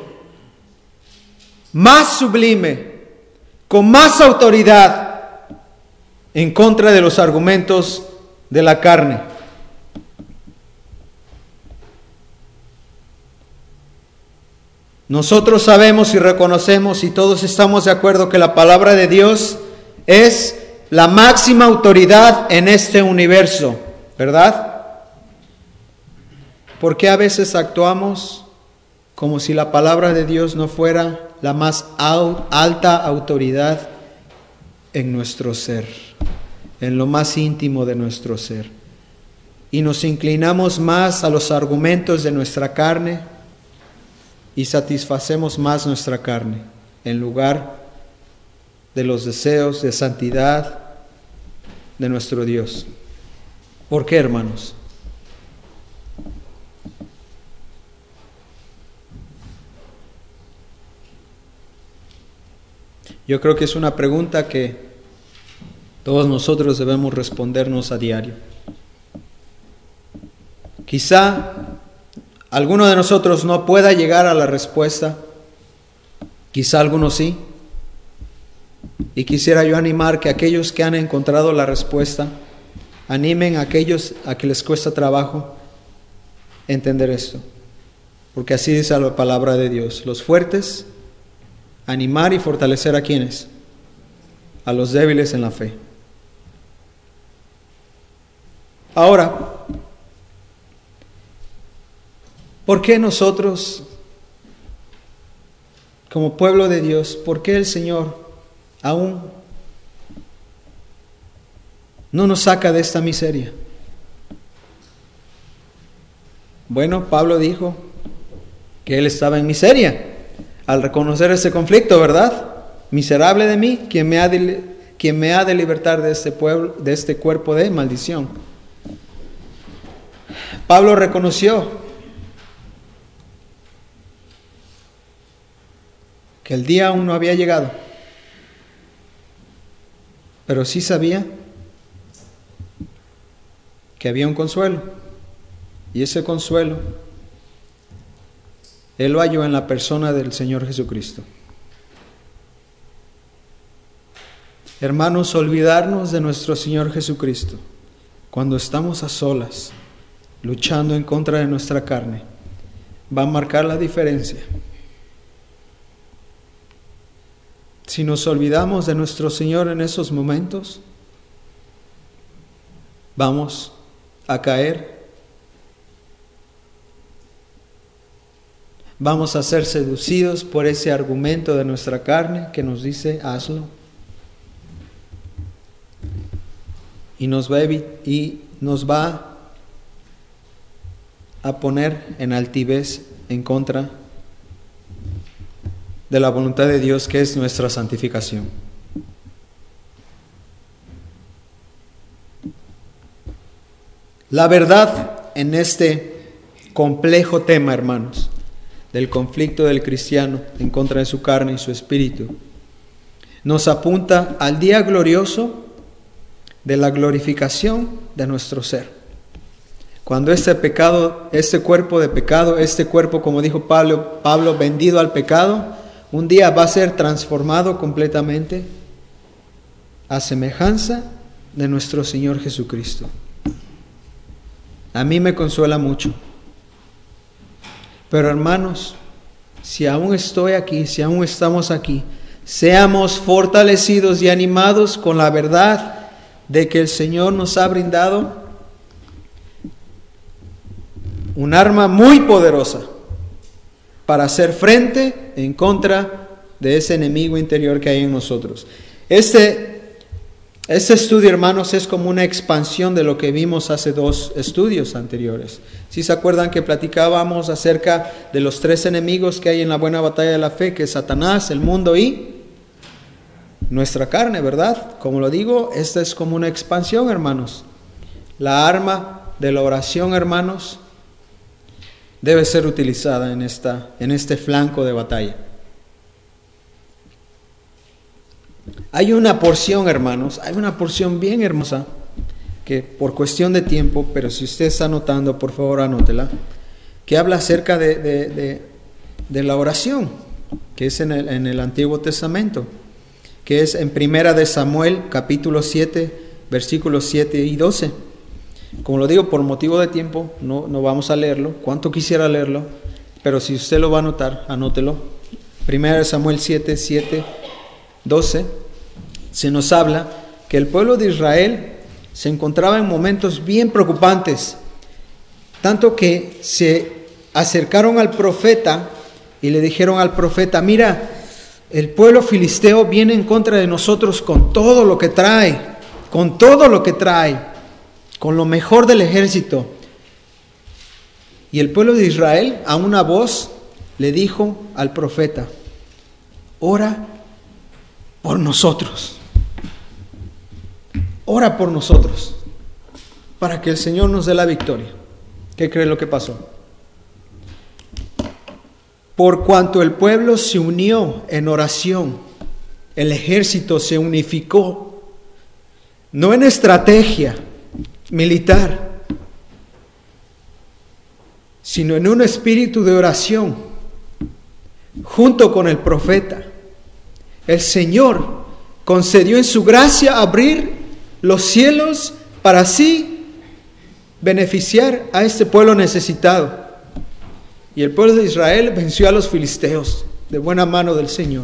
más sublime, con más autoridad en contra de los argumentos de la carne. Nosotros sabemos y reconocemos y todos estamos de acuerdo que la palabra de Dios es la máxima autoridad en este universo, ¿verdad? ¿Por qué a veces actuamos como si la palabra de Dios no fuera la más alta autoridad en nuestro ser, en lo más íntimo de nuestro ser? Y nos inclinamos más a los argumentos de nuestra carne y satisfacemos más nuestra carne en lugar de los deseos de santidad de nuestro Dios. ¿Por qué, hermanos? Yo creo que es una pregunta que todos nosotros debemos respondernos a diario. Quizá alguno de nosotros no pueda llegar a la respuesta, quizá algunos sí. Y quisiera yo animar que aquellos que han encontrado la respuesta, animen a aquellos a que les cuesta trabajo entender esto. Porque así dice la palabra de Dios. Los fuertes, animar y fortalecer a quienes, a los débiles en la fe. Ahora, ¿por qué nosotros, como pueblo de Dios, por qué el Señor aún no nos saca de esta miseria? Bueno, Pablo dijo que él estaba en miseria al reconocer ese conflicto, ¿verdad? Miserable de mí, ¿quién me ha de libertar de este pueblo, de este cuerpo de maldición? Pablo reconoció que el día aún no había llegado, pero sí sabía que había un consuelo, y ese consuelo él lo halló en la persona del Señor Jesucristo. Hermanos, olvidarnos de nuestro Señor Jesucristo cuando estamos a solas, luchando en contra de nuestra carne, va a marcar la diferencia. Si nos olvidamos de nuestro Señor en esos momentos, vamos a caer. Vamos a ser seducidos por ese argumento de nuestra carne que nos dice, hazlo. Y nos va a poner en altivez en contra de la voluntad de Dios, que es nuestra santificación. La verdad en este complejo tema, hermanos, del conflicto del cristiano en contra de su carne y su espíritu, nos apunta al día glorioso de la glorificación de nuestro ser. Cuando este pecado, este cuerpo de pecado, este cuerpo, como dijo Pablo, vendido al pecado, un día va a ser transformado completamente a semejanza de nuestro Señor Jesucristo. A mí me consuela mucho. Pero hermanos, si aún estoy aquí, si aún estamos aquí, seamos fortalecidos y animados con la verdad de que el Señor nos ha brindado un arma muy poderosa para hacer frente en contra de ese enemigo interior que hay en nosotros. Este estudio, hermanos, es como una expansión de lo que vimos hace 2 estudios anteriores. Si se acuerdan que platicábamos acerca de los 3 enemigos que hay en la buena batalla de la fe, que es Satanás, el mundo y nuestra carne, ¿verdad? Como lo digo, esta es como una expansión, hermanos. La arma de la oración, hermanos, debe ser utilizada en este flanco de batalla. Hay una porción, hermanos, hay una porción bien hermosa, que por cuestión de tiempo, pero si usted está anotando, por favor anótela, que habla acerca de la oración, que es en el Antiguo Testamento, que es en Primera de Samuel, capítulo 7, versículos 7 y 12. Como lo digo, por motivo de tiempo, no vamos a leerlo. Cuánto quisiera leerlo, pero si usted lo va a anotar, anótelo. Primera de Samuel 7, 12, se nos habla que el pueblo de Israel se encontraba en momentos bien preocupantes, tanto que se acercaron al profeta y le dijeron al profeta: mira, el pueblo filisteo viene en contra de nosotros con todo lo que trae, con lo mejor del ejército. Y el pueblo de Israel a una voz le dijo al profeta: ora por nosotros. Ora por nosotros, para que el Señor nos dé la victoria. ¿Qué cree lo que pasó? Por cuanto el pueblo se unió en oración, el ejército se unificó, no en estrategia militar, sino en un espíritu de oración, junto con el profeta. El Señor concedió en su gracia abrir los cielos para así beneficiar a este pueblo necesitado. Y el pueblo de Israel venció a los filisteos de buena mano del Señor.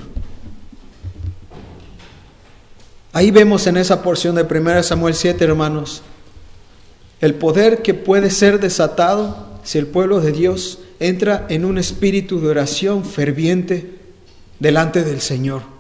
Ahí vemos en esa porción de 1 Samuel 7, hermanos, el poder que puede ser desatado si el pueblo de Dios entra en un espíritu de oración ferviente delante del Señor.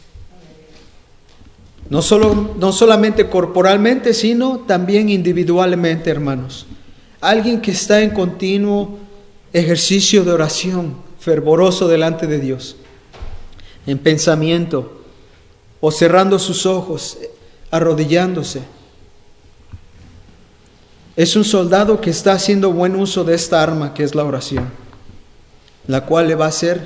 No solamente corporalmente, sino también individualmente, hermanos. Alguien que está en continuo ejercicio de oración, fervoroso delante de Dios, en pensamiento, o cerrando sus ojos, arrodillándose. Es un soldado que está haciendo buen uso de esta arma que es la oración, la cual le va a hacer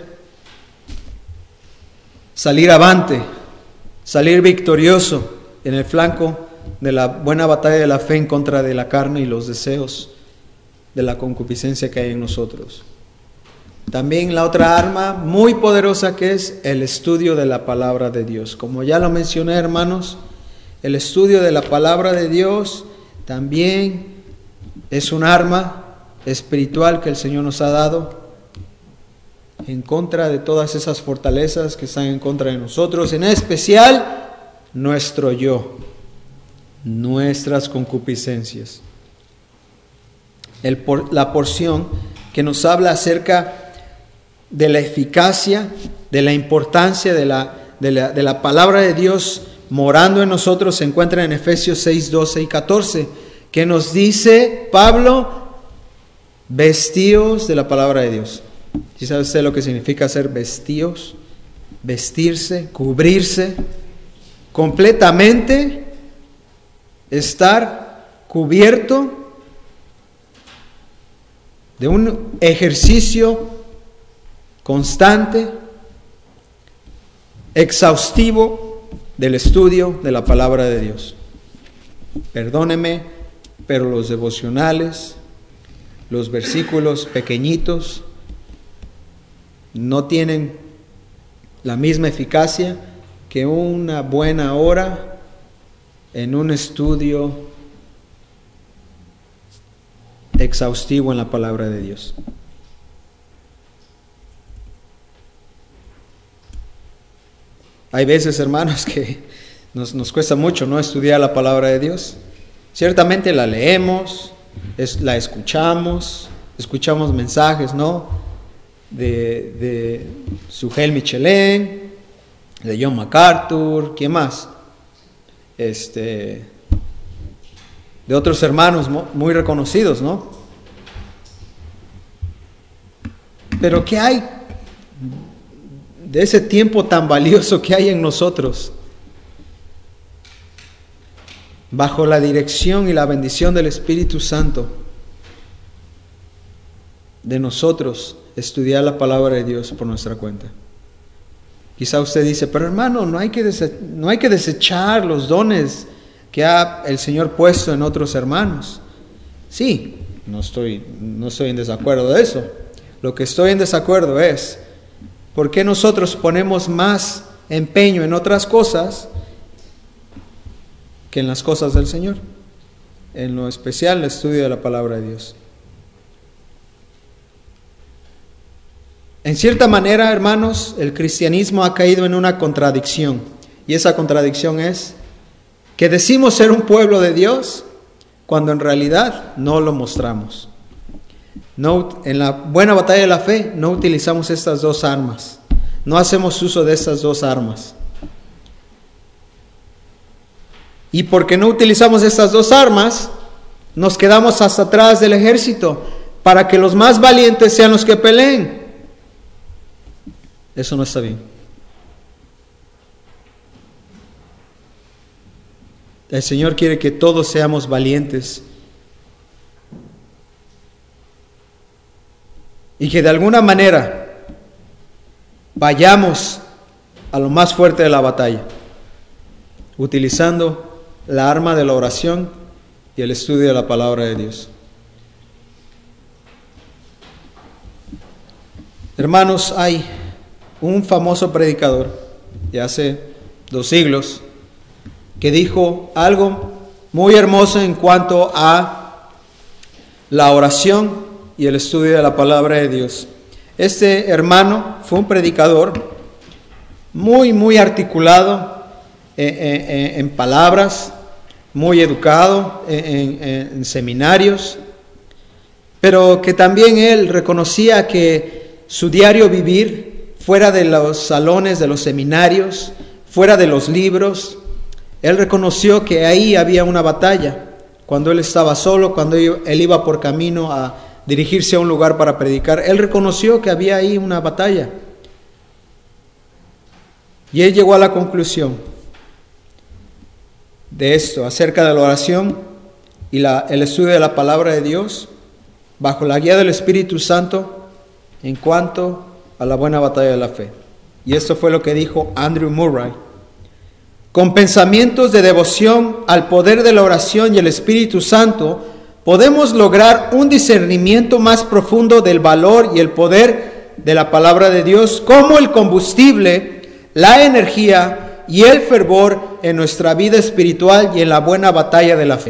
salir avante, salir victorioso en el flanco de la buena batalla de la fe en contra de la carne y los deseos de la concupiscencia que hay en nosotros. También la otra arma muy poderosa, que es el estudio de la palabra de Dios. Como ya lo mencioné, hermanos, el estudio de la palabra de Dios también es un arma espiritual que el Señor nos ha dado en contra de todas esas fortalezas que están en contra de nosotros, en especial nuestro yo, nuestras concupiscencias. La porción que nos habla acerca de la eficacia, de la importancia de la palabra de Dios morando en nosotros se encuentra en Efesios 6, 12 y 14, que nos dice Pablo: vestíos de la palabra de Dios. ¿Sí sabe usted lo que significa ser vestíos? Vestirse, cubrirse completamente, estar cubierto de un ejercicio constante, exhaustivo del estudio de la palabra de Dios. Perdóneme, pero los devocionales, los versículos pequeñitos, no tienen la misma eficacia que una buena hora en un estudio exhaustivo en la palabra de Dios. Hay veces, hermanos, que nos cuesta mucho, ¿no?, estudiar la palabra de Dios. Ciertamente la leemos, la escuchamos mensajes, ¿no?, de Sugel Michelén, de John MacArthur, ¿quién más? De otros hermanos muy reconocidos, ¿no? Pero ¿qué hay de ese tiempo tan valioso que hay en nosotros bajo la dirección y la bendición del Espíritu Santo, de nosotros estudiar la palabra de Dios por nuestra cuenta. Quizá usted dice, pero hermano, no hay que desechar los dones que ha el Señor puesto en otros hermanos. Sí, no estoy en desacuerdo de eso. Lo que estoy en desacuerdo es, ¿por qué nosotros ponemos más empeño en otras cosas que en las cosas del Señor? En lo especial, el estudio de la palabra de Dios. En cierta manera, hermanos, el cristianismo ha caído en una contradicción. Y esa contradicción es que decimos ser un pueblo de Dios cuando en realidad no lo mostramos. En la buena batalla de la fe no utilizamos estas dos armas. No hacemos uso de estas dos armas. Y porque no utilizamos estas dos armas, nos quedamos hasta atrás del ejército para que los más valientes sean los que peleen. Eso no está bien. El Señor quiere que todos seamos valientes y que de alguna manera vayamos a lo más fuerte de la batalla, utilizando la arma de la oración y el estudio de la palabra de Dios. Hermanos, hay un famoso predicador de hace 2 siglos que dijo algo muy hermoso en cuanto a la oración y el estudio de la palabra de Dios. Este hermano fue un predicador muy articulado en palabras, muy educado en seminarios, pero que también él reconocía que su diario vivir, fuera de los salones de los seminarios, fuera de los libros, él reconoció que ahí había una batalla. Cuando él estaba solo, cuando él iba por camino a dirigirse a un lugar para predicar, él reconoció que había ahí una batalla. Y él llegó a la conclusión de esto, acerca de la oración y el estudio de la palabra de Dios, bajo la guía del Espíritu Santo, en cuanto a la buena batalla de la fe. Y esto fue lo que dijo Andrew Murray: con pensamientos de devoción al poder de la oración y el Espíritu Santo, podemos lograr un discernimiento más profundo del valor y el poder de la palabra de Dios como el combustible, la energía y el fervor en nuestra vida espiritual y en la buena batalla de la fe.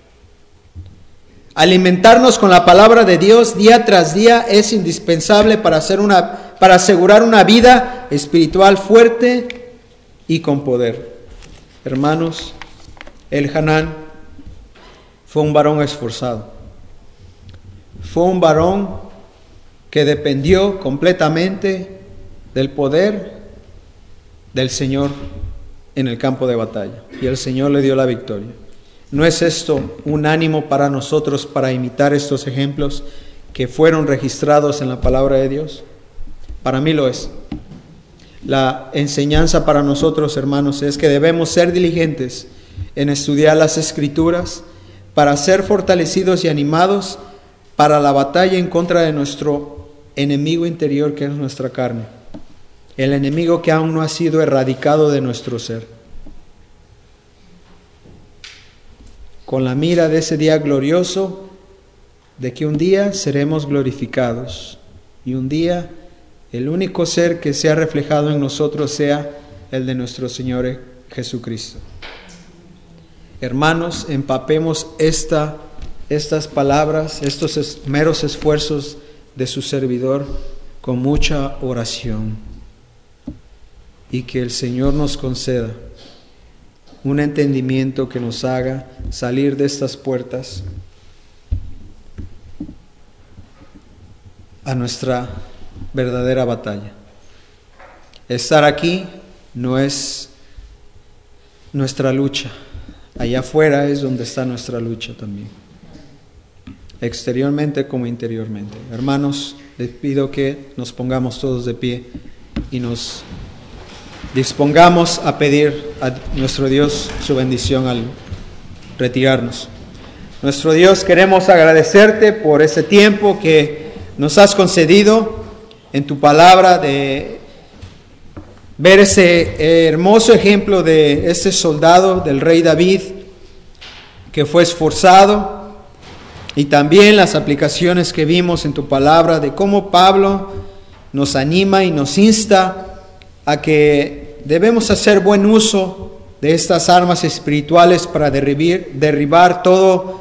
Alimentarnos con la palabra de Dios día tras día es indispensable para asegurar una vida espiritual fuerte y con poder. Hermanos, Elhanán fue un varón esforzado. Fue un varón que dependió completamente del poder del Señor en el campo de batalla. Y el Señor le dio la victoria. ¿No es esto un ánimo para nosotros para imitar estos ejemplos que fueron registrados en la palabra de Dios? Para mí lo es. La enseñanza para nosotros, hermanos, es que debemos ser diligentes en estudiar las Escrituras para ser fortalecidos y animados para la batalla en contra de nuestro enemigo interior, que es nuestra carne, el enemigo que aún no ha sido erradicado de nuestro ser, con la mira de ese día glorioso, de que un día seremos glorificados y un día el único ser que sea reflejado en nosotros sea el de nuestro Señor Jesucristo. Hermanos, empapemos estas palabras, estos meros esfuerzos de su servidor con mucha oración, y que el Señor nos conceda un entendimiento que nos haga salir de estas puertas a nuestra verdadera batalla. Estar aquí no es nuestra lucha. Allá afuera es donde está nuestra lucha también, exteriormente como interiormente. Hermanos, les pido que nos pongamos todos de pie y nos dispongamos a pedir a nuestro Dios su bendición al retirarnos. Nuestro Dios, queremos agradecerte por ese tiempo que nos has concedido en tu palabra, de ver ese hermoso ejemplo de ese soldado del rey David que fue esforzado, y también las aplicaciones que vimos en tu palabra de cómo Pablo nos anima y nos insta a que debemos hacer buen uso de estas armas espirituales para derribar todo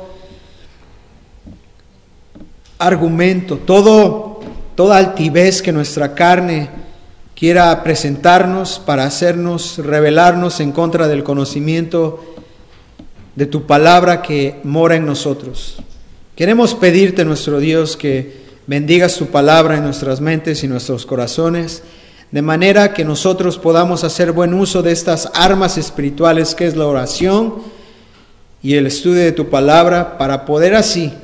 argumento, toda altivez que nuestra carne quiera presentarnos para hacernos rebelarnos en contra del conocimiento de tu palabra que mora en nosotros. Queremos pedirte, nuestro Dios, que bendigas tu palabra en nuestras mentes y nuestros corazones, de manera que nosotros podamos hacer buen uso de estas armas espirituales que es la oración y el estudio de tu palabra, para poder así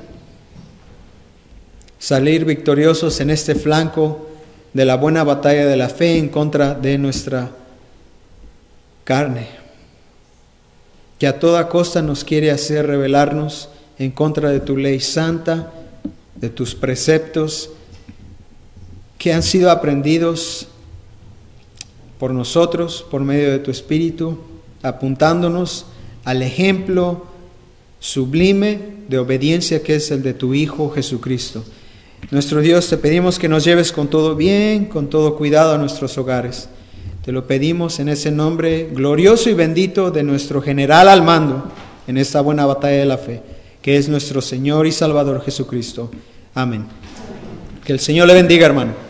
salir victoriosos en este flanco de la buena batalla de la fe en contra de nuestra carne, que a toda costa nos quiere hacer rebelarnos en contra de tu ley santa, de tus preceptos que han sido aprendidos por nosotros, por medio de tu Espíritu, apuntándonos al ejemplo sublime de obediencia que es el de tu Hijo Jesucristo. Nuestro Dios, te pedimos que nos lleves con todo bien, con todo cuidado a nuestros hogares. Te lo pedimos en ese nombre glorioso y bendito de nuestro general al mando en esta buena batalla de la fe, que es nuestro Señor y Salvador Jesucristo. Amén. Que el Señor le bendiga, hermano.